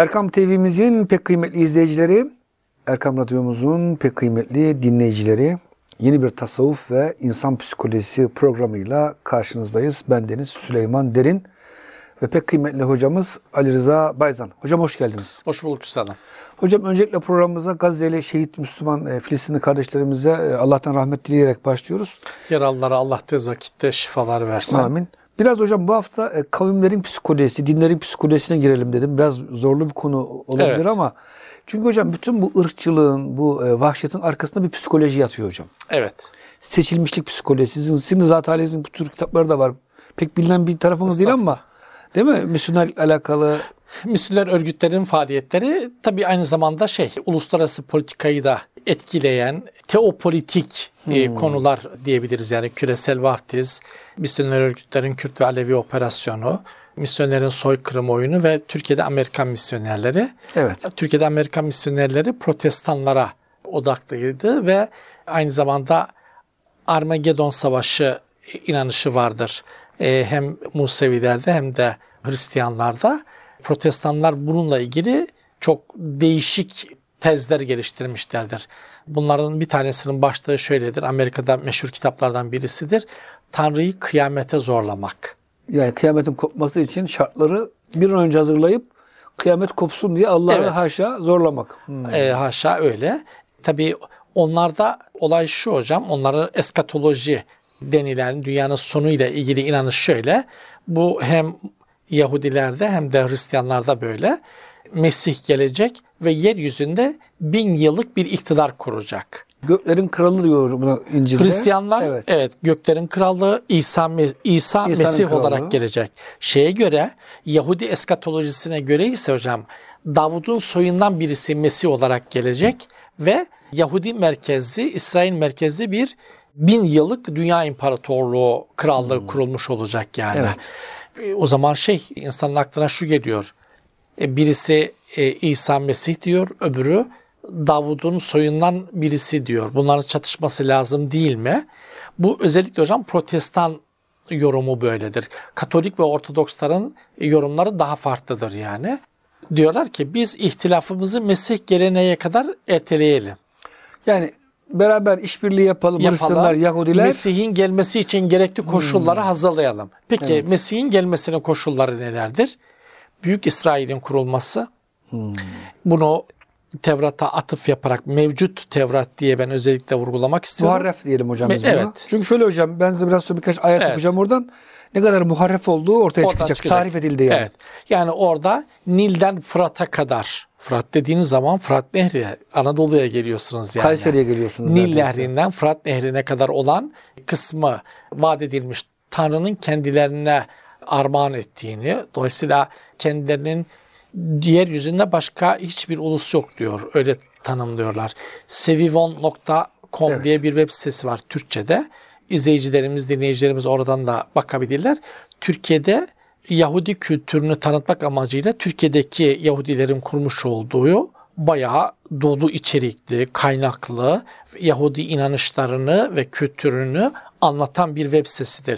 Erkam TV'mizin pek kıymetli izleyicileri, Erkam Radyomuzun pek kıymetli dinleyicileri, yeni bir tasavvuf ve insan psikolojisi programıyla karşınızdayız. Bendeniz Süleyman Derin ve pek kıymetli hocamız Ali Rıza Bayzan. Hocam hoş geldiniz. Hoş bulduk üstadım. Hocam öncelikle programımıza Gazze'li şehit Müslüman Filistinli kardeşlerimize Allah'tan rahmet dileyerek başlıyoruz. Yaralılara Allah tez vakitte şifalar versin. Amin. Biraz hocam bu hafta kavimlerin psikolojisi, dinlerin psikolojisine girelim dedim. Biraz zorlu bir konu olabilir Evet. ama çünkü hocam bütün bu ırkçılığın, bu vahşetin arkasında bir psikoloji yatıyor hocam. Evet. Seçilmişlik psikolojisi. Sizin zat halinizin bu tür kitapları da var. Pek bilinen bir tarafımız değil ama değil mi? Misyonerlikle alakalı. Misyoner örgütlerin faaliyetleri tabii aynı zamanda uluslararası politikayı da etkileyen teopolitik konular diyebiliriz. Yani küresel vaftiz, misyoner örgütlerin Kürt ve Alevi operasyonu, misyonerin soykırım oyunu ve Türkiye'de Amerikan misyonerleri. Evet. Türkiye'de Amerikan misyonerleri protestanlara odaklıydı ve aynı zamanda Armagedon Savaşı inanışı vardır. Hem Musevilerde hem de Hristiyanlarda. Protestanlar bununla ilgili çok değişik tezler geliştirmişlerdir. Bunların bir tanesinin başlığı şöyledir. Amerika'da meşhur kitaplardan birisidir. Tanrı'yı kıyamete zorlamak. Yani kıyametin kopması için şartları bir an önce hazırlayıp kıyamet kopsun diye Allah'ı Evet. haşa zorlamak. Haşa öyle. Tabii onlarda olay şu hocam. Onların eskatoloji denilen dünyanın sonuyla ilgili inanış şöyle. Bu hem Yahudilerde hem de Hristiyanlarda böyle. Mesih gelecek ve yeryüzünde 1000 yıllık bir iktidar kuracak. Göklerin kralı diyor buna İncil'de. Hristiyanlar evet göklerin krallığı İsa Mesih kralı. olarak gelecek. Şeye göre Yahudi eskatolojisine göre ise hocam Davud'un soyundan birisi Mesih olarak gelecek ve Yahudi merkezli, İsrail merkezli bir 1000 yıllık dünya imparatorluğu, krallığı kurulmuş olacak yani. Evet. O zaman insanın aklına şu geliyor. Birisi İsa Mesih diyor, öbürü Davud'un soyundan birisi diyor. Bunların çatışması lazım değil mi? Bu özellikle hocam Protestan yorumu böyledir. Katolik ve Ortodoksların yorumları daha farklıdır yani. Diyorlar ki biz ihtilafımızı Mesih geleneğe kadar erteleyelim. Yani beraber işbirliği yapalım. Hristiyanlar, Yahudiler. Mesih'in gelmesi için gerekli koşulları hazırlayalım. Peki Evet. Mesih'in gelmesinin koşulları nelerdir? Büyük İsrail'in kurulması. Bunu Tevrat'a atıf yaparak mevcut Tevrat diye ben özellikle vurgulamak istiyorum. Muharref diyelim hocam biz buna. Evet. Çünkü şöyle hocam ben size biraz sonra birkaç ayet Evet. okuyacağım oradan. Ne kadar muharref olduğu ortaya Oradan çıkacak. Tarif edildi yani. Evet. Yani orada Nil'den Fırat'a kadar. Fırat dediğiniz zaman Fırat Nehri, Anadolu'ya geliyorsunuz yani. Kayseri'ye geliyorsunuz. Nil neredeyse. Nehri'nden Fırat Nehri'ne kadar olan kısmı vaat edilmiş Tanrı'nın kendilerine armağan ettiğini, dolayısıyla kendilerinin yeryüzünde başka hiçbir ulus yok diyor. Öyle tanımlıyorlar. Sevivon.com Evet. diye bir web sitesi var Türkçe'de. İzleyicilerimiz, dinleyicilerimiz oradan da bakabilirler. Türkiye'de Yahudi kültürünü tanıtmak amacıyla Türkiye'deki Yahudilerin kurmuş olduğu bayağı dolu içerikli, kaynaklı Yahudi inanışlarını ve kültürünü anlatan bir web sitesidir.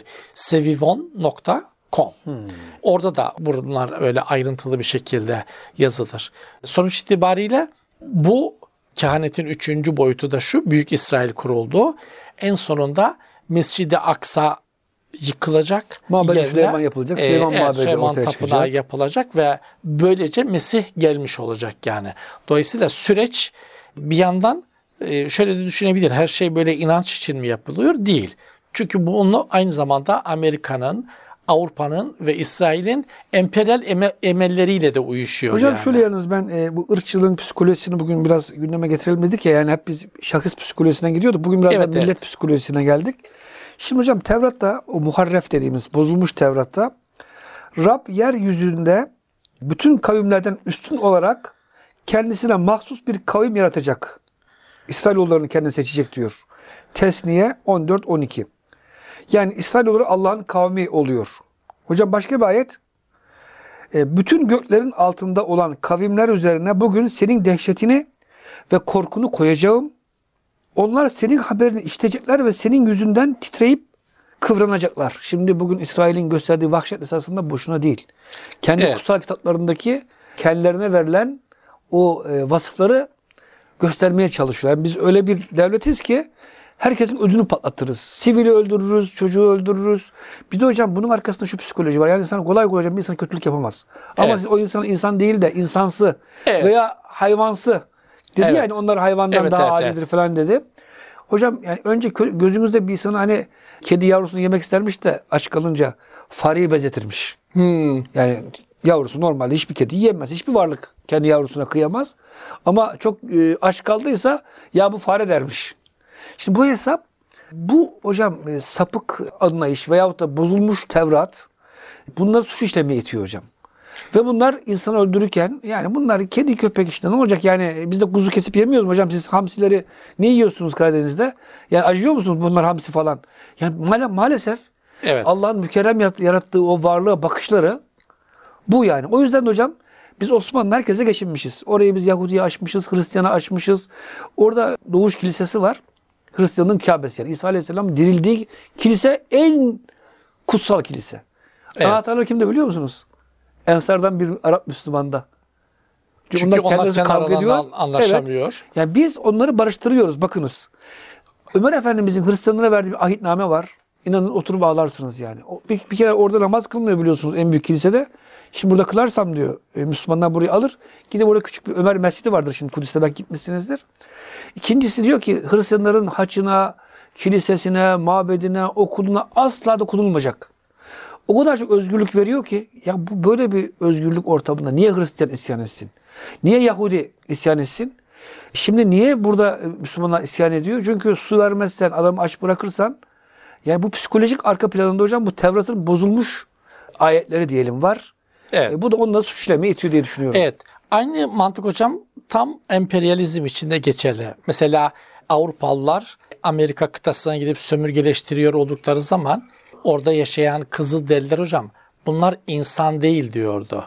Sevivon.com. Orada da bunlar öyle ayrıntılı bir şekilde yazılır. Sonuç itibariyle bu kehanetin 3. boyutu da şu: Büyük İsrail kuruldu. En sonunda Mescid-i Aksa yıkılacak. Mabed-i Yerine, Süleyman yapılacak. Süleyman Mabedi Süleyman ortaya Tapınağı çıkacak. yapılacak ve böylece Mesih gelmiş olacak yani. Dolayısıyla süreç bir yandan şöyle de düşünebilir. Her şey böyle inanç için mi yapılıyor? Değil. Çünkü bunu aynı zamanda Amerika'nın, Avrupa'nın ve İsrail'in emperyal emelleriyle de uyuşuyor. Hocam yani. şöyle yalnız ben bu ırkçılığın psikolojisini bugün biraz gündeme getirelim dedik ya. Yani hep biz şahıs psikolojisinden gidiyorduk. Bugün biraz da Evet, millet psikolojisine geldik. Şimdi hocam Tevrat'ta o muharref dediğimiz bozulmuş Tevrat'ta Rab yeryüzünde bütün kavimlerden üstün olarak kendisine mahsus bir kavim yaratacak. İsrailoğullarını kendine seçecek diyor. Tesniye 14-12. Yani İsrailoğulları Allah'ın kavmi oluyor. Hocam başka bir ayet. Bütün göklerin altında olan kavimler üzerine bugün senin dehşetini ve korkunu koyacağım. Onlar senin haberini işitecekler ve senin yüzünden titreyip kıvranacaklar. Şimdi bugün İsrail'in gösterdiği vahşet esasında boşuna değil. Kendi Evet. kutsal kitaplarındaki kendilerine verilen o vasıfları göstermeye çalışıyorlar. Yani biz öyle bir devletiz ki herkesin ödünü patlatırız. Sivili öldürürüz, çocuğu öldürürüz. Bir de hocam bunun arkasında şu psikoloji var. Yani insan kolay kolay bir insan kötülük yapamaz. Ama Evet. siz o insan insan değil de insansı Evet. veya hayvansı dedi Evet. yani onlar hayvandan Evet, daha evet, adidir falan dedi. Hocam yani önce gözünüzde bir insanı hani kedi yavrusunu yemek istermiş de aç kalınca fareyi benzetirmiş. Yani yavrusu normalde hiçbir kedi yiyemez. Hiçbir varlık kendi yavrusuna kıyamaz. Ama çok aç kaldıysa ya bu fare dermiş. Şimdi bu hesap bu hocam sapık anlayış veyahut da bozulmuş Tevrat bunlar suç işlemeye itiyor hocam. Ve bunlar insan öldürürken yani bunlar kedi köpek işte ne olacak yani biz de kuzu kesip yemiyoruz mu hocam siz hamsileri ne yiyorsunuz Karadeniz'de? Yani acıyor musunuz bunlar hamsi falan? Yani maalesef Evet. Allah'ın mükerrem yarattığı o varlığa bakışları bu yani. O yüzden de hocam biz Osmanlı merkeze geçinmişiz. Orayı biz Yahudi'ye açmışız, Hristiyan'a açmışız. Orada Doğuş Kilisesi var. Hristiyanlığın Kabe'si yani. İsa Aleyhisselam dirildiği kilise en kutsal kilise. Evet. Anahtarları kimde biliyor musunuz? Ensardan bir Arap Müslümanda. Çünkü onlar kendileri kendi kavga ediyorlar. aralarında anlaşamıyor. Evet. Yani biz onları barıştırıyoruz bakınız. Ömer Efendimizin Hristiyanlara verdiği bir ahitname var. İnanın oturup ağlarsınız yani. Bir kere orada namaz kılmıyor biliyorsunuz en büyük kilisede. Şimdi burada kılarsam diyor Müslümanlar burayı alır. Gidip orada küçük bir Ömer Mescidi vardır şimdi Kudüs'te belki gitmişsinizdir. İkincisi diyor ki Hristiyanların haçına, kilisesine, mabedine, okuluna asla dokunulmayacak. O kadar çok özgürlük veriyor ki ya bu böyle bir özgürlük ortamında niye Hristiyan isyan etsin? Niye Yahudi isyan etsin? Şimdi niye burada Müslümanlar isyan ediyor? Çünkü su vermezsen, adamı aç bırakırsan yani bu psikolojik arka planında hocam bu Tevrat'ın bozulmuş ayetleri diyelim var. Evet. Bu da onları suç işlemeye itiyor diye düşünüyorum. Evet. Aynı mantık hocam tam emperyalizm içinde geçerli. Mesela Avrupalılar Amerika kıtasına gidip sömürgeleştiriyor oldukları zaman orada yaşayan Kızılderililer hocam bunlar insan değil diyordu.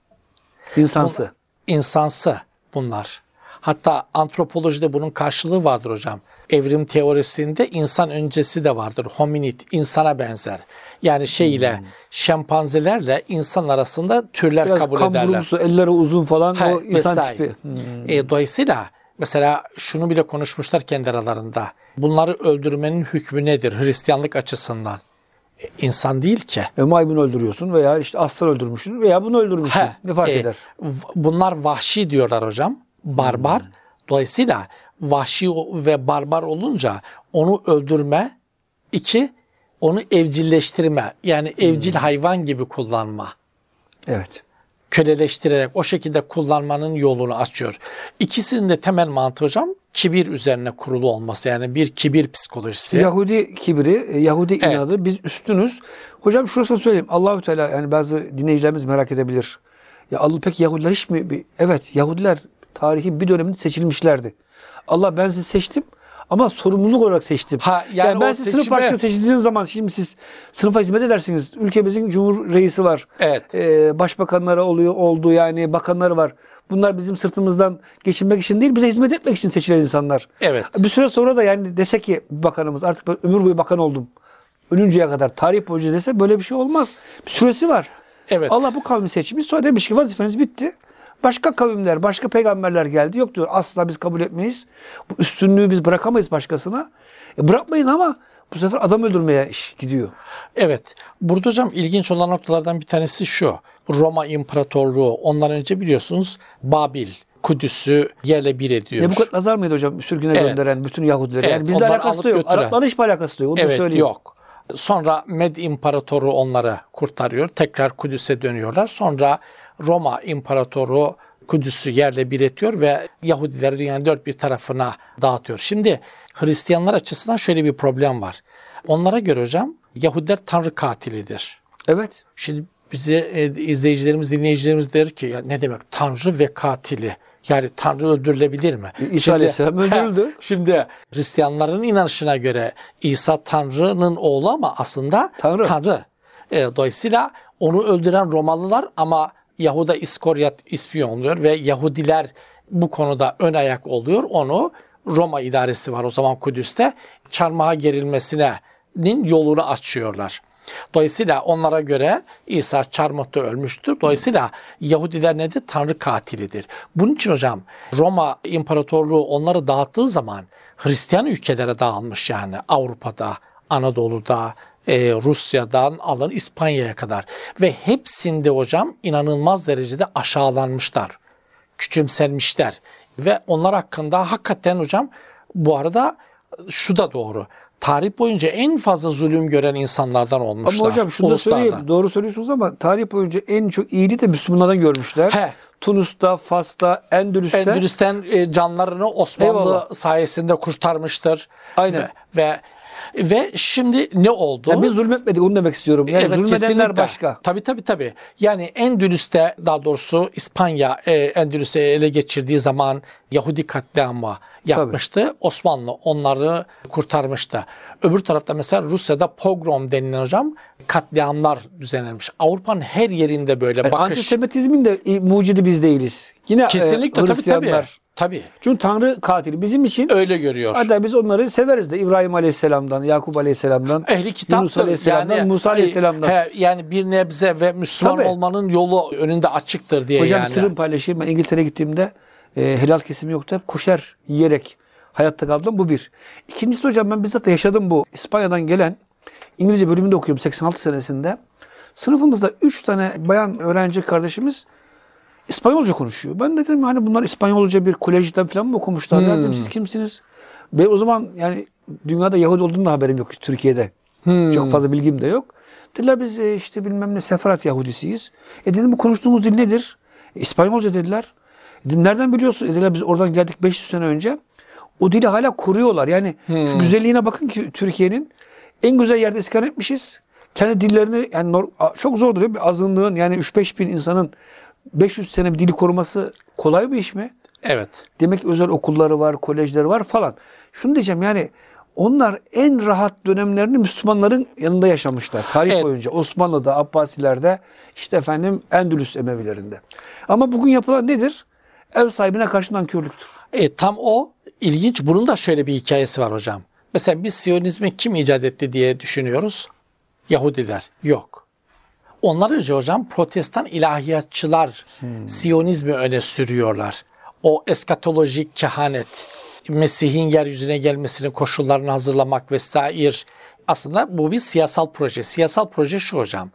İnsansı. İnsansı bunlar. Hatta antropolojide bunun karşılığı vardır hocam. Evrim teorisinde insan öncesi de vardır. Hominid, insana benzer. Yani şempanzelerle insan arasında türler Biraz kabul ederler. kamburumsu, elleri uzun falan o insan vesaire. tipi. Dolayısıyla mesela şunu bile konuşmuşlar kendi aralarında. Bunları öldürmenin hükmü nedir Hristiyanlık açısından? İnsan değil ki. Maymun öldürüyorsun veya işte aslan öldürmüşsün veya bunu öldürmüşsün. Ne fark eder? Bunlar vahşi diyorlar hocam. Barbar. Dolayısıyla vahşi ve barbar olunca onu öldürme, onu evcilleştirme. Yani evcil hayvan gibi kullanma. Evet. Köleleştirerek o şekilde kullanmanın yolunu açıyor. İkisinin de temel mantığı hocam kibir üzerine kurulu olması. Yani bir kibir psikolojisi. Yahudi kibri, Yahudi inadı, biz üstünüz. Hocam şurasını söyleyeyim. Allahü Teala yani bazı dinleyicilerimiz merak edebilir. Ya Allah peki Yahudiler hiç mi? Evet, Yahudiler tarihin bir döneminde seçilmişlerdi. Allah ben sizi seçtim ama sorumluluk olarak seçtim. Yani ben sizi sınıf başkanı seçildiğiniz zaman şimdi siz sınıfa hizmet edersiniz. Ülkemizin cumhur reisi var. Evet. Başbakanları oldu yani bakanları var. Bunlar bizim sırtımızdan geçinmek için değil bize hizmet etmek için seçilen insanlar. Evet. Bir süre sonra da yani dese ki bakanımız artık ben ömür boyu bakan oldum. Ölünceye kadar tarih boyunca dese böyle bir şey olmaz. Bir süresi var. Evet. Allah bu kavmi seçmiş. Sonra demiş ki vazifeniz bitti. Başka kavimler, başka peygamberler geldi. Yok diyor asla biz kabul etmeyiz. Bu üstünlüğü biz bırakamayız başkasına. Bırakmayın ama bu sefer adam öldürmeye iş gidiyor. Evet. Burada hocam ilginç olan noktalardan bir tanesi şu. Roma İmparatorluğu ondan önce biliyorsunuz Babil, Kudüs'ü yerle bir ediyor. Nebukadnezar mıydı hocam sürgüne gönderen bütün Yahudileri? Evet, Yani bizle onları alakası alıp da yok. götüren. Araplarla hiçbir alakası da yok. Onu da söyleyeyim. Yok. Sonra Med İmparatoru onları kurtarıyor. Tekrar Kudüs'e dönüyorlar. Sonra Roma İmparatoru Kudüs'ü yerle bir ediyor ve Yahudileri dünyanın dört bir tarafına dağıtıyor. Şimdi Hristiyanlar açısından şöyle bir problem var. Onlara göre hocam Yahudiler Tanrı katilidir. Evet. Şimdi bize izleyicilerimiz, dinleyicilerimiz der ki ya ne demek Tanrı ve katili? Yani Tanrı öldürülebilir mi? İsa Aleyhisselam öldürüldü. Şimdi Hristiyanların inanışına göre İsa Tanrı'nın oğlu ama aslında Tanrı. Dolayısıyla onu öldüren Romalılar ama Yahuda İskoryat ispiyonluyor ve Yahudiler bu konuda ön ayak oluyor. Onu Roma idaresi var o zaman Kudüs'te çarmıha gerilmesinin yolunu açıyorlar. Dolayısıyla onlara göre İsa çarmıhta ölmüştür. Dolayısıyla Yahudiler nedir? Tanrı katilidir. Bunun için hocam Roma İmparatorluğu onları dağıttığı zaman Hristiyan ülkelere dağılmış, yani Avrupa'da, Anadolu'da, Rusya'dan alın İspanya'ya kadar. Ve hepsinde hocam inanılmaz derecede aşağılanmışlar, küçümsenmişler. Ve onlar hakkında hakikaten hocam, bu arada şu da doğru, tarih boyunca en fazla zulüm gören insanlardan olmuşlar. Ama hocam şunu da söyleyeyim, doğru söylüyorsunuz ama tarih boyunca en çok iyiliği de Müslümanlardan görmüşler. He. Tunus'ta, Fas'ta, Endülüs'te. Endülüs'ten canlarını Osmanlı Eyvallah. sayesinde kurtarmıştır. Aynen. Ve şimdi ne oldu? Yani biz zulmetmedik, onu demek istiyorum. Yani zulmedenler kesinlikle. başka. Tabii. Yani Endülüs'te, daha doğrusu İspanya Endülüs'ü ele geçirdiği zaman Yahudi katliamı yapmıştı. Tabii. Osmanlı onları kurtarmıştı. Öbür tarafta mesela Rusya'da pogrom denilen hocam katliamlar düzenlenmiş. Avrupa'nın her yerinde böyle bakış. Antisemitizmin de mucidi biz değiliz. Yine kesinlikle Hristiyanlar. Tabii. Çünkü Tanrı katili bizim için. Öyle görüyor. Hatta biz onları severiz de, İbrahim Aleyhisselam'dan, Yakup Aleyhisselam'dan, Ehli kitaptır. Yunus Aleyhisselam'dan, yani, Musa Aleyhisselam'dan. Yani bir nebze ve Müslüman olmanın yolu önünde açıktır diye. Hocam yani. sırrım paylaşayım. Ben İngiltere'ye gittiğimde helal kesimi yoktu. Hep koşer yiyerek hayatta kaldım. Bu bir. İkincisi hocam, ben bizzat da yaşadım bu. İspanya'dan gelen, İngilizce bölümünde okuyorum 86 senesinde. Sınıfımızda 3 tane bayan öğrenci kardeşimiz İspanyolca konuşuyor. Ben dedim hani bunlar İspanyolca bir kolejden falan mı okumuşlar? Ya dedim, siz kimsiniz? Ve o zaman yani dünyada Yahudi olduğunu da haberim yok, Türkiye'de. Çok fazla bilgim de yok. Dediler biz işte bilmem ne Sefarat Yahudisiyiz. Dedim bu konuştuğumuz dil nedir? İspanyolca dediler. Dedim nereden biliyorsun? Dediler biz oradan geldik 500 sene önce. O dili hala koruyorlar. Yani şu güzelliğine bakın ki Türkiye'nin en güzel yerde iskan etmişiz. Kendi dillerini yani çok zor duruyor. Bir azınlığın yani 3-5 bin insanın 500 sene bir dili koruması kolay bir iş mi? Evet. Demek ki özel okulları var, kolejleri var falan. Şunu diyeceğim, yani onlar en rahat dönemlerini Müslümanların yanında yaşamışlar. Tarih boyunca Osmanlı'da, Abbasilerde, işte efendim Endülüs Emevilerinde. Ama bugün yapılan nedir? Ev sahibine karşı nankörlüktür. Tam o ilginç. Bunun da şöyle bir hikayesi var hocam. Mesela biz Siyonizmi kim icat etti diye düşünüyoruz. Yahudiler. Yok. Ondan önce hocam Protestan ilahiyatçılar Siyonizmi öne sürüyorlar. O eskatolojik kehanet, Mesih'in yeryüzüne gelmesinin koşullarını hazırlamak vesaire. Aslında bu bir siyasal proje. Siyasal proje şu hocam.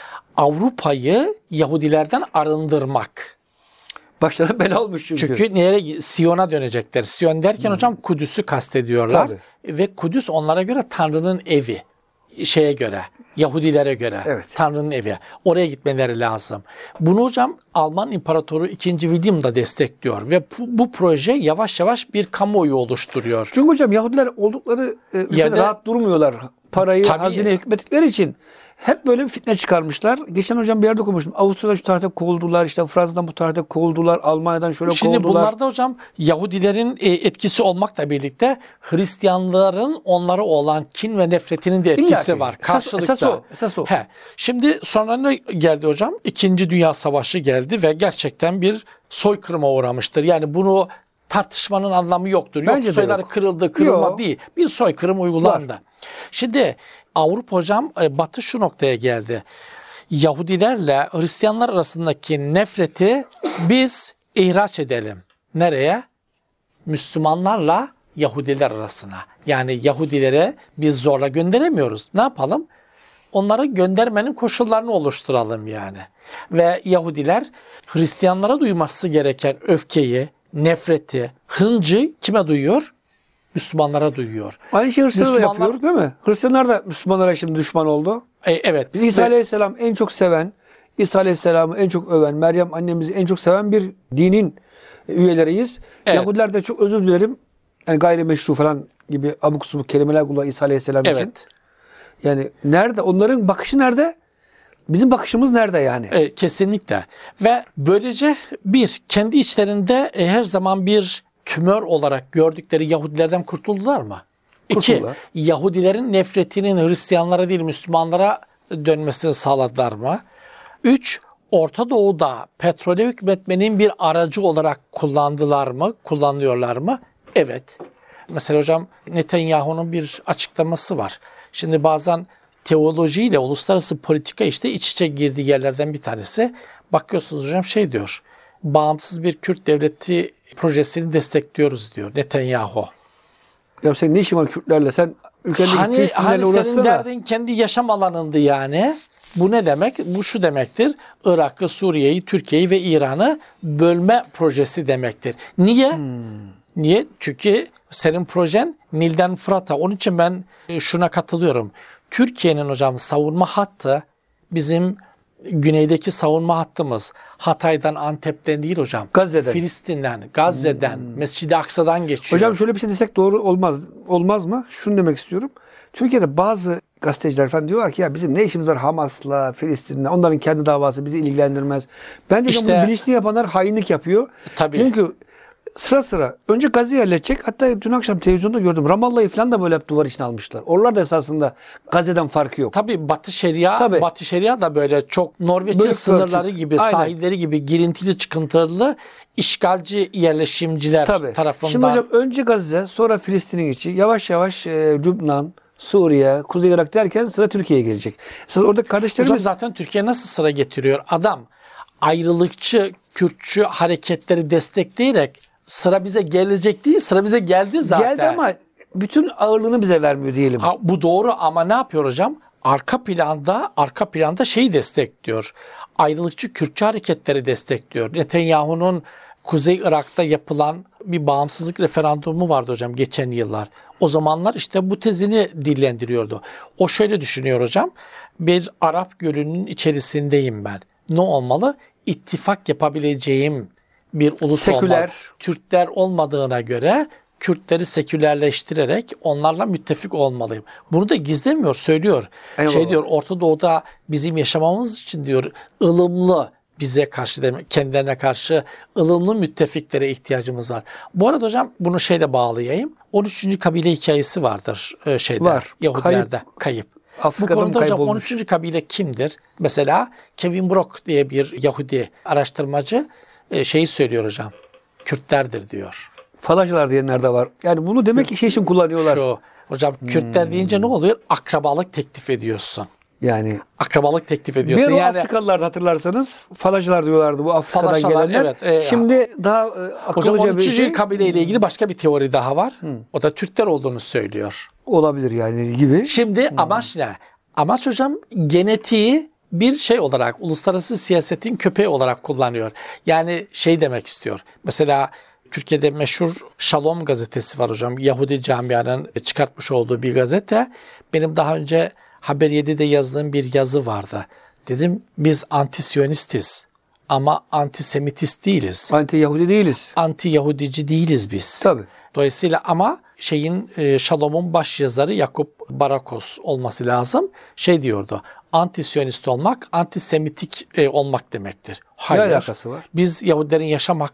Avrupa'yı Yahudilerden arındırmak. Başlarına bela olmuş çünkü. Çünkü nereye? Siyon'a dönecekler. Siyon derken hocam Kudüs'ü kastediyorlar. Tabii. Ve Kudüs onlara göre Tanrı'nın evi. Şeye göre, Yahudilere göre Tanrı'nın evi. Oraya gitmeleri lazım. Bunu hocam Alman İmparatoru 2. William da destekliyor ve bu proje yavaş yavaş bir kamuoyu oluşturuyor. Çünkü hocam Yahudiler oldukları ülkede rahat durmuyorlar. Parayı, hazine hükmettikleri için hep böyle bir fitne çıkarmışlar. Geçen hocam bir yerde okumuştum. Avusturya'dan şu tarihte kovuldular, işte Fransa'dan bu tarihte kovuldular, Almanya'dan şöyle kovuldular. Şimdi bunlarda hocam Yahudilerin etkisi olmakla birlikte Hristiyanların onlara olan kin ve nefretinin de etkisi var. Karşılıklı. Esas o. Şimdi sonra ne geldi hocam? İkinci Dünya Savaşı geldi ve gerçekten bir soykırıma uğramıştır. Yani bunu tartışmanın anlamı yoktur. Bence yok soyları yok. kırılma değil. Bir soykırım uygulandı. Var. Şimdi Avrupa hocam Batı şu noktaya geldi. Yahudilerle Hristiyanlar arasındaki nefreti biz ihraç edelim. Nereye? Müslümanlarla Yahudiler arasına. Yani Yahudilere biz zorla gönderemiyoruz. Ne yapalım? Onları göndermenin koşullarını oluşturalım yani. Ve Yahudiler Hristiyanlara duyması gereken öfkeyi, nefreti, hıncı kime duyuyor? Müslümanlara duyuyor. Aynı şey Hristiyanlar da yapıyor değil mi? Hristiyanlar da Müslümanlara şimdi düşman oldu. Evet. Biz İsa Aleyhisselam en çok seven, İsa Aleyhisselam'ı en çok öven, Meryem annemizi en çok seven bir dinin üyeleriyiz. Evet. Yahudiler de çok özür dilerim. Yani gayrimeşru falan gibi abuk subuk kelimeler kullanıyor İsa Aleyhisselam için. Yani nerede? Onların bakışı nerede? Bizim bakışımız nerede yani? Kesinlikle. Ve böylece kendi içlerinde her zaman bir tümör olarak gördükleri Yahudilerden kurtuldular mı? Kurtuldular. 2. Yahudilerin nefretinin Hristiyanlara değil Müslümanlara dönmesini sağladılar mı? 3. Orta Doğu'da petrole hükmetmenin bir aracı olarak kullanıyorlar mı? Evet. Mesela hocam Netanyahu'nun bir açıklaması var. Şimdi bazen teolojiyle uluslararası politika işte iç içe girdiği yerlerden bir tanesi. Bakıyorsunuz hocam şey diyor. Bağımsız bir Kürt devleti projesini destekliyoruz diyor Netanyahu. Ya sen ne işin var Kürtlerle? Sen ülkedeki Filistinlerle Hani senin uğraşsana. derdin kendi yaşam alanındı yani. Bu ne demek? Bu şu demektir. Irak'ı, Suriye'yi, Türkiye'yi ve İran'ı bölme projesi demektir. Niye? Niye? Çünkü senin projen Nil'den Fırat'a. Onun için ben şuna katılıyorum. Türkiye'nin hocam savunma hattı bizim güneydeki savunma hattımız Hatay'dan, Antep'ten değil hocam. Gazze'den. Filistin'den, Gazze'den, Mescid-i Aksa'dan geçiyor. Hocam şöyle bir şey desek doğru olmaz mı? Şunu demek istiyorum. Türkiye'de bazı gazeteciler falan diyorlar ki ya bizim ne işimiz var Hamas'la, Filistin'le. Onların kendi davası bizi ilgilendirmez. Bence İşte- bunu bilinçli yapanlar hainlik yapıyor. Tabii. Çünkü sıra sıra önce Gazze'yi halledecek. Hatta dün akşam televizyonda gördüm. Ramallah'ı falan da böyle hep duvar içine almışlar. Oralar da esasında Gazze'den farkı yok. Tabii Batı Şeria, Tabii. Batı Şeria da böyle çok Norveç'in Bölük sınırları pörçük. gibi, Aynen. sahilleri gibi girintili çıkıntılı işgalci yerleşimciler Tabii. tarafından. Şimdi hocam önce Gazze, sonra Filistin'in içi, yavaş yavaş Lübnan, Suriye, Kuzey Irak derken sıra Türkiye'ye gelecek. Esas orada Hocam kardeşlerimiz zaten Türkiye nasıl sıra getiriyor? Adam ayrılıkçı, Kürtçü hareketleri destekleyerek sıra bize gelecek değil, sıra bize geldi zaten. geldi ama bütün ağırlığını bize vermiyor diyelim. Ha, bu doğru ama ne yapıyor hocam? Arka planda şeyi destekliyor. Ayrılıkçı Kürtçü hareketleri destekliyor. Netanyahu'nun Kuzey Irak'ta yapılan bir bağımsızlık referandumu vardı hocam geçen yıllar. O zamanlar işte bu tezini dillendiriyordu. O şöyle düşünüyor hocam. Bir Arap Gölü'nün içerisindeyim ben. Ne olmalı? İttifak yapabileceğim bir ulus Seküler. olmalı. Türkler olmadığına göre Kürtleri sekülerleştirerek onlarla müttefik olmalıyım. Bunu da gizlemiyor, söylüyor. Eyvallah. Şey diyor, Orta Doğu'da bizim yaşamamız için diyor ılımlı bize karşı demek, kendilerine karşı ılımlı müttefiklere ihtiyacımız var. Bu arada hocam bunu şeyle bağlayayım. 13. kabile hikayesi vardır şeyde. Var. Yahudilerde. Kayıp. Bu Afrika'dan konuda hocam kaybolmuş. 13. kabile kimdir? Mesela Kevin Brock diye bir Yahudi araştırmacı şeyi söylüyor hocam. Kürtlerdir diyor. Falacılar diyenler de var. Yani bunu demek ki şey için kullanıyorlar. Şu hocam Kürtler deyince ne oluyor? Akrabalık teklif ediyorsun. Yani Akrabalık teklif bir ediyorsun. o Yani Afrikalılar hatırlarsanız falacılar diyorlardı bu Afrika'dan Falacalar, gelenler. evet, Şimdi daha hocam akıllıca bir 13. şey kabileyle ilgili başka bir teori daha var. O da Türkler olduğunu söylüyor. olabilir yani gibi. Şimdi amaç ne? Amaç hocam genetiği bir şey olarak uluslararası siyasetin köpeği olarak kullanıyor. Yani şey demek istiyor. Mesela Türkiye'de meşhur Shalom gazetesi var hocam. Yahudi camianın çıkartmış olduğu bir gazete. Benim daha önce Haber 7'de yazdığım bir yazı vardı. Dedim biz anti-Siyonistiz ama antisemitist değiliz. Anti-Yahudi değiliz. Anti-Yahudici değiliz biz. Tabii. Dolayısıyla ama Shalom'un baş yazarı Yakup Barakos olması lazım. Şey diyordu. Anti-Siyonist olmak, antisemitik olmak demektir. Hayır. Ne alakası var? Biz Yahudilerin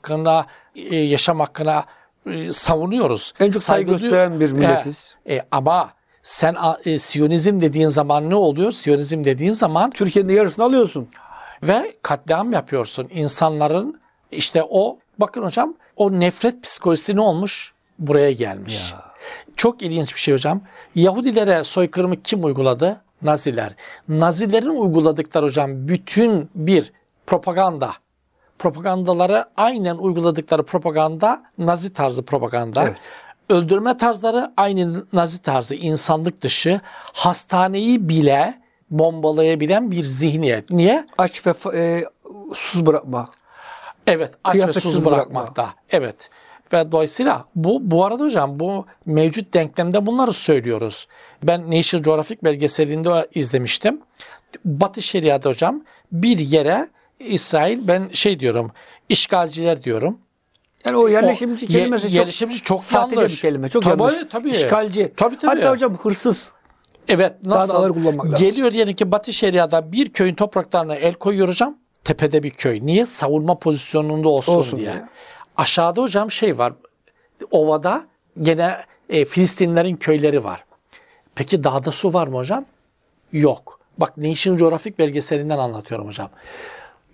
yaşam hakkına savunuyoruz. En çok saygı gösteren bir milletiz. Ama sen Siyonizm dediğin zaman ne oluyor? Siyonizm dediğin zaman Türkiye'nin yarısını alıyorsun. ve katliam yapıyorsun. İnsanların işte o bakın hocam o nefret psikolojisi ne olmuş? Buraya gelmiş. Çok ilginç bir şey hocam. Yahudilere soykırımı kim uyguladı? Naziler. Nazilerin uyguladıkları hocam bütün bir propaganda. Propagandaları aynen uyguladıkları propaganda Nazi tarzı propaganda. Evet. Öldürme tarzları aynı Nazi tarzı, insanlık dışı, hastaneyi bile bombalayabilen bir zihniyet. Niye? Aç ve susuz bırakma. Evet, aç ve Kıyafetsiz susuz bırakmakta. Evet. Ve dolayısıyla bu arada hocam bu mevcut denklemde bunları söylüyoruz. Ben National Geographic belgeselinde izlemiştim. Batı Şeria'da hocam bir yere İsrail ben şey diyorum işgalciler diyorum. Yani o yerleşimci kelimesi çok yerleşimci çok sahtece yanlış. bir kelime. Çok Tabii, yanlış. tabii. İşgalci. Tabii. Hatta hocam hırsız. Evet nasıl? Daha da ağır kullanmak lazım. Geliyor diyelim ki Batı Şeria'da bir köyün topraklarına el koyuyor hocam. Tepede bir köy. Niye? Savunma pozisyonunda olsun diye. Aşağıda hocam şey var. Ovada gene Filistinlerin köyleri var. Peki dağda su var mı hocam? Yok. Bak National Geographic belgeselinden anlatıyorum hocam.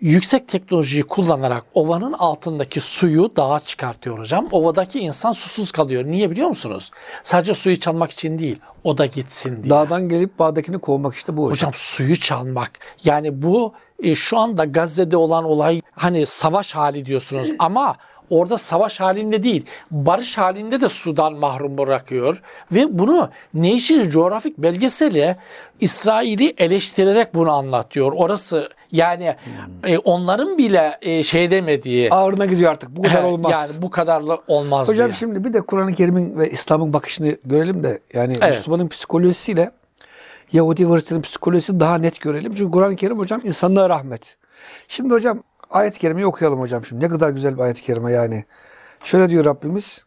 yüksek teknolojiyi kullanarak ovanın altındaki suyu dağa çıkartıyor hocam. Ovadaki insan susuz kalıyor. Niye biliyor musunuz? Sadece suyu çalmak için değil, o da gitsin diye. Dağdan gelip bağdakini kovmak işte bu hocam. Hocam suyu çalmak. Yani bu şu anda Gazze'de olan olay hani savaş hali diyorsunuz ama orada savaş halinde değil, barış halinde de sudan mahrum bırakıyor. Ve bunu National Geographic belgeseli İsrail'i eleştirerek bunu anlatıyor. Orası yani onların bile şey demediği. Ağrına gidiyor artık. Bu kadar olmaz. Yani bu kadarla olmaz Hocam diye. şimdi bir de Kur'an-ı Kerim'in ve İslam'ın bakışını görelim de yani Evet. Müslümanın psikolojisiyle Yahudi ve Hristiyanın psikolojisini daha net görelim. Çünkü Kur'an-ı Kerim hocam insanlığa rahmet. Şimdi hocam ayet-i kerimeyi okuyalım hocam şimdi. Ne kadar güzel bir ayet-i kerime yani. Şöyle diyor Rabbimiz.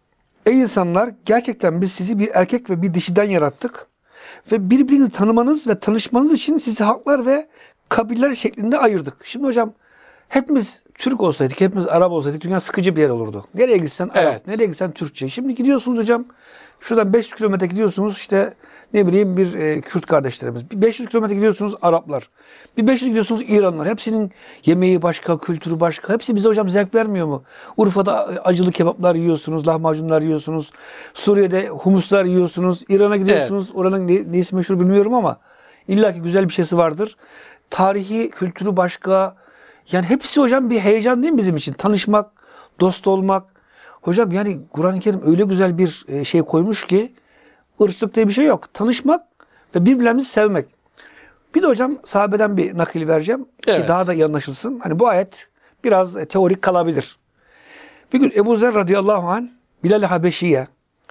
Ey insanlar, gerçekten biz sizi bir erkek ve bir dişiden yarattık. Ve birbirinizi tanımanız ve tanışmanız için sizi halklar ve kabileler şeklinde ayırdık. Şimdi hocam hepimiz Türk olsaydık, hepimiz Arap olsaydık dünya sıkıcı bir yer olurdu. Nereye gitsen Arap, Evet. nereye gitsen Türkçe. Şimdi gidiyorsunuz hocam, şuradan 500 kilometre gidiyorsunuz işte ne bileyim bir Kürt kardeşlerimiz. Bir 500 kilometre gidiyorsunuz Araplar. Bir 500 gidiyorsunuz İranlar. Hepsinin yemeği başka, kültürü başka. Hepsi bize hocam zevk vermiyor mu? Urfa'da acılı kebaplar yiyorsunuz, lahmacunlar yiyorsunuz. Suriye'de humuslar yiyorsunuz. İran'a gidiyorsunuz. Oranın neyisi meşhur bilmiyorum ama illaki güzel bir şeysi vardır. Tarihi, kültürü başka. Yani hepsi hocam bir heyecan değil mi bizim için? Tanışmak, dost olmak. Hocam yani Kur'an-ı Kerim öyle güzel bir şey koymuş ki ırkçılık diye bir şey yok. Tanışmak ve birbirlerimizi sevmek. Bir de hocam sahabeden bir nakil vereceğim ki Evet. daha da iyi anlaşılsın. Hani bu ayet biraz teorik kalabilir. Bir gün Ebu Zer radıyallahu anh Bilal-i Habeşi'ye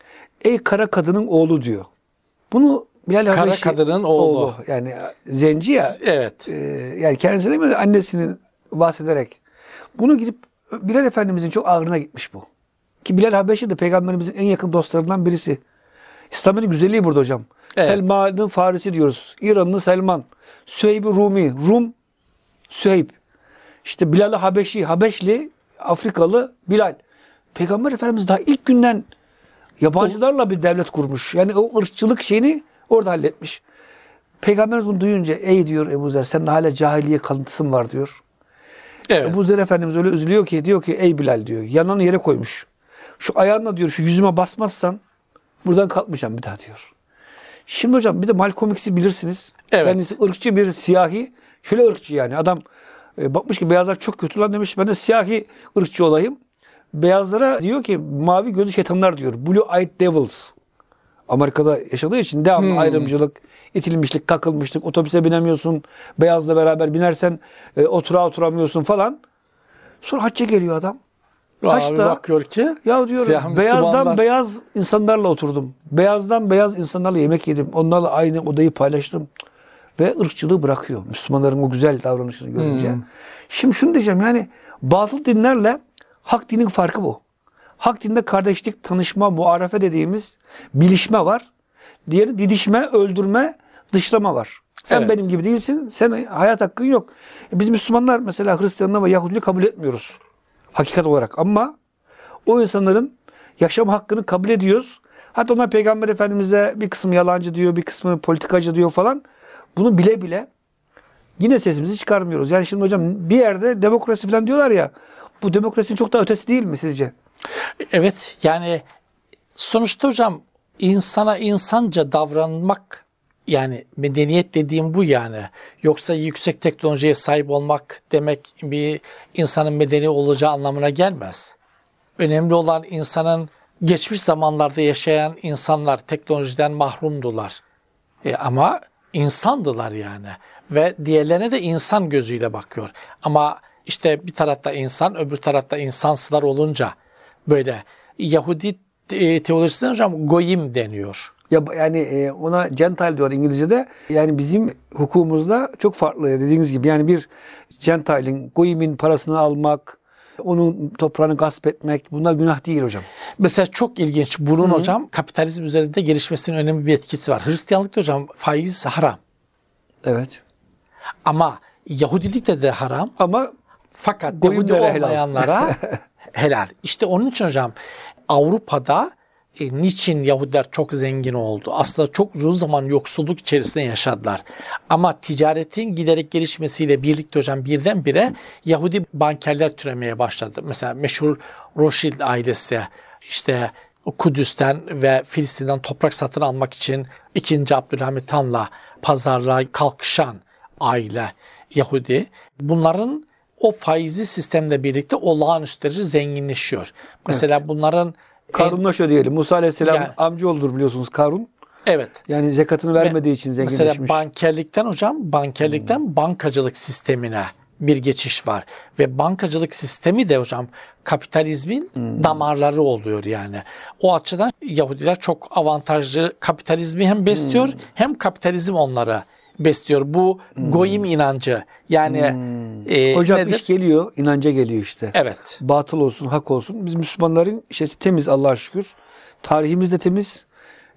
ey kara kadının oğlu diyor. Bunu Bilal-i Kara Habeşi kadının oğlu. yani zenci ya. Evet. Yani kendisi değil mi annesinin bahsederek. Bunu gidip Bilal Efendimizin çok ağrına gitmiş bu. Ki Bilal Habeşi de peygamberimizin en yakın dostlarından birisi. İslam'ın güzelliği burada hocam. Evet. Selman'ın Farisi diyoruz. İranlı Selman. Süheyb-i Rumi. Rum Süheyb. İşte Bilal-i Habeşi. Habeşli Afrikalı Bilal. Peygamber Efendimiz daha ilk günden yabancılarla bir devlet kurmuş. Yani o ırkçılık şeyini orada halletmiş. Peygamberimiz bunu duyunca ey diyor Ebu Zer senin hala cahiliye kalıntısın var diyor. Evet. Ebu Zer Efendimiz öyle üzülüyor ki diyor ki ey Bilal diyor yanını yere koymuş. Şu ayağınla diyor şu yüzüme basmazsan buradan kalkmayacağım bir daha diyor. Şimdi hocam bir de Malcolm X'i bilirsiniz. Evet. Kendisi ırkçı bir siyahi. Şöyle ırkçı yani adam bakmış ki beyazlar çok kötü lan demiş ben de siyahi ırkçı olayım. Beyazlara diyor ki mavi gözlü şeytanlar diyor. Blue-eyed devils. Amerika'da yaşadığı için devamlı ayrımcılık, itilmişlik, kakılmışlık, otobüse binemiyorsun, beyazla beraber binersen oturağa oturamıyorsun falan. Sonra hacca geliyor adam. Abi Haçta bakıyor ki ya siyah diyorum beyazdan Müslümanlar- beyaz insanlarla oturdum. Beyazdan beyaz insanlarla yemek yedim. Onlarla aynı odayı paylaştım. Ve ırkçılığı bırakıyor. Müslümanların o güzel davranışını görünce. Şimdi şunu diyeceğim yani batıl dinlerle hak dinin farkı bu. Hak dinde kardeşlik, tanışma, muarefe dediğimiz bilişme var. Diğeri didişme, öldürme, dışlama var. Sen Evet. benim gibi değilsin. Sen hayat hakkın yok. Biz Müslümanlar mesela Hristiyanlığı ve Yahudiliği kabul etmiyoruz. Hakikat olarak. Ama o insanların yaşam hakkını kabul ediyoruz. Hatta onlar Peygamber Efendimiz'e bir kısmı yalancı diyor, bir kısmı politikacı diyor falan. Bunu bile bile yine sesimizi çıkarmıyoruz. Yani şimdi hocam bir yerde demokrasi falan diyorlar ya. Bu demokrasinin çok daha ötesi değil mi sizce? Evet yani sonuçta hocam insana insanca davranmak yani medeniyet dediğim bu yani. Yoksa yüksek teknolojiye sahip olmak demek bir insanın medeni olacağı anlamına gelmez. Önemli olan insanın geçmiş zamanlarda yaşayan insanlar teknolojiden mahrumdular. Ama insandılar yani. Ve diğerlerine de insan gözüyle bakıyor. Ama işte bir tarafta insan, öbür tarafta insansılar olunca böyle Yahudi teolojisinden hocam goyim deniyor. Ya yani ona Gentile diyor İngilizce'de. Yani bizim hukukumuzda çok farklı dediğiniz gibi. Yani bir Gentile'in, goyimin parasını almak, onun toprağını gasp etmek bunlar günah değil hocam. Mesela çok ilginç. Bunun hocam kapitalizm üzerinde gelişmesinin önemli bir etkisi var. Hristiyanlıkta hocam faiz haram. Evet. Ama Yahudilikte de haram. Ama Fakat Yahudi goyimlere helal. olmayanlara helal. İşte onun için hocam Avrupa'da niçin Yahudiler çok zengin oldu? Aslında çok uzun zaman yoksulluk içerisinde yaşadılar. Ama ticaretin giderek gelişmesiyle birlikte hocam birdenbire Yahudi bankerler türemeye başladı. Mesela meşhur Rothschild ailesi işte Kudüs'ten ve Filistin'den toprak satın almak için 2. Abdülhamit Han'la pazarlığa kalkışan aile Yahudi. Bunların o faizli sistemle birlikte olağanüstü derece zenginleşiyor. Mesela bunların Karunlaşıyor diyelim. Musa Aleyhisselam Yani- amcaoğludur biliyorsunuz Karun. evet. Yani zekatını vermediği için zenginleşmiş. Mesela bankerlikten bankacılık sistemine bir geçiş var. Ve bankacılık sistemi de hocam kapitalizmin damarları oluyor yani. O açıdan Yahudiler çok avantajlı, kapitalizmi hem besliyor hem kapitalizm onları besliyor. Bu goyim inancı yani Hocam nedir? iş geliyor, inanca geliyor işte. Evet. Batıl olsun, hak olsun. Biz Müslümanların işesi temiz Allah'a şükür. Tarihimiz de temiz.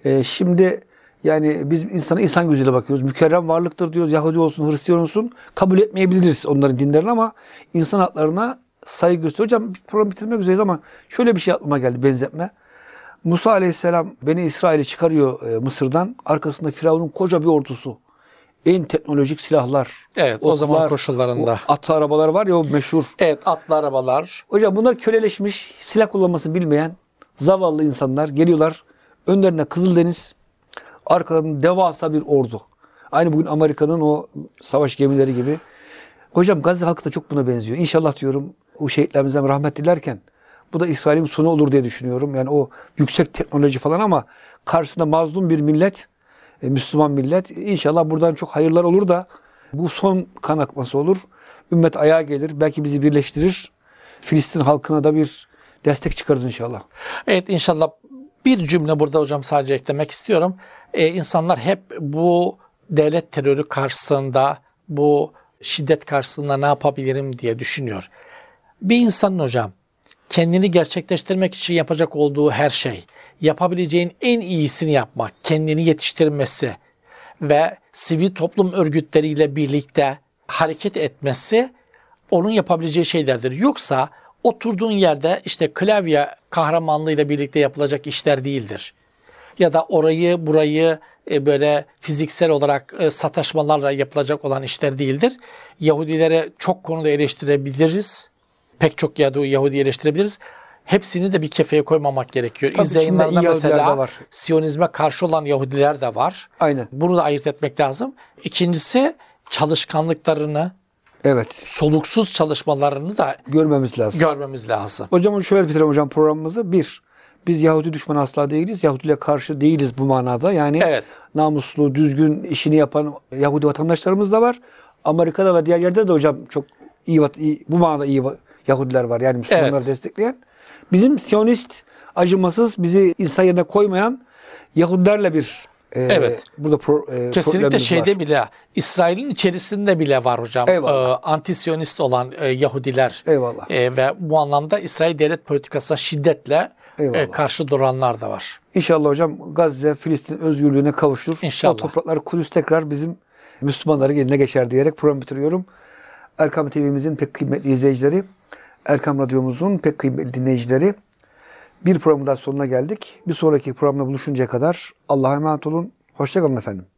Şimdi yani biz insana insan gözüyle bakıyoruz. Mükerrem varlıktır diyoruz. Yahudi olsun, Hristiyan olsun. Kabul etmeyebiliriz onların dinlerini ama insan haklarına saygı gösteriyor. Hocam bir program bitirmek üzereyiz ama şöyle bir şey aklıma geldi benzetme. Musa Aleyhisselam Beni İsrail'i çıkarıyor Mısır'dan. Arkasında Firavun'un koca bir ordusu. En teknolojik silahlar. Evet, o zaman koşullarında. O atlı arabalar var ya o meşhur. Evet, atlı arabalar. Hocam bunlar köleleşmiş, silah kullanmasını bilmeyen zavallı insanlar geliyorlar. Önlerine Kızıldeniz, arkalarında devasa bir ordu. Aynı bugün Amerika'nın o savaş gemileri gibi. Hocam Gazze halkı da çok buna benziyor. İnşallah diyorum o şehitlerimizden rahmet dilerken bu da İsrail'in sonu olur diye düşünüyorum. Yani o yüksek teknoloji falan ama karşısında mazlum bir millet, Müslüman millet. İnşallah buradan çok hayırlar olur da bu son kan akması olur. Ümmet ayağa gelir. Belki bizi birleştirir. Filistin halkına da bir destek çıkarız inşallah. Evet, inşallah. Bir cümle burada hocam sadece eklemek istiyorum. İnsanlar hep bu devlet terörü karşısında, bu şiddet karşısında ne yapabilirim diye düşünüyor. Bir insanın hocam kendini gerçekleştirmek için yapacak olduğu her şey, yapabileceğin en iyisini yapmak, kendini yetiştirmesi ve sivil toplum örgütleriyle birlikte hareket etmesi onun yapabileceği şeylerdir. Yoksa oturduğun yerde işte klavye kahramanlığıyla birlikte yapılacak işler değildir. Ya da orayı burayı böyle fiziksel olarak sataşmalarla yapılacak olan işler değildir. Yahudilere çok konuda eleştirebiliriz. Pek çok Yahudi eleştirebiliriz. Hepsini de bir kefeye koymamak gerekiyor. Tabii İzleyinlerde içinde iyi Yahudiler de mesela var. Siyonizme karşı olan Yahudiler de var. Aynen. Bunu da ayırt etmek lazım. İkincisi çalışkanlıklarını, Evet. soluksuz çalışmalarını da Görmemiz lazım. görmemiz lazım. Hocam şöyle bitirelim hocam programımızı. Bir, biz Yahudi düşmanı asla değiliz. Yahudi'ye karşı değiliz bu manada. Yani Evet. namuslu, düzgün işini yapan Yahudi vatandaşlarımız da var. Amerika'da ve diğer yerde de hocam çok iyi bu manada iyi Yahudiler var. Yani Müslümanları Evet. destekleyen. Bizim Siyonist, acımasız, bizi insan yerine koymayan Yahudilerle bir Evet. burada Kesinlikle problemimiz şeyde var. bile, İsrail'in içerisinde bile var hocam. Eyvallah. Antisyonist olan Yahudiler. Eyvallah. Ve bu anlamda İsrail devlet politikasına şiddetle Eyvallah. karşı duranlar da var. İnşallah hocam Gazze, Filistin özgürlüğüne kavuşur. İnşallah. O topraklar, Kudüs tekrar bizim Müslümanların eline geçer diyerek programı bitiriyorum. Erkam TV'mizin pek kıymetli izleyicileri, Erkam Radyomuzun pek kıymetli dinleyicileri, bir programın daha sonuna geldik. Bir sonraki programda buluşuncaya kadar Allah'a emanet olun. Hoşça kalın efendim.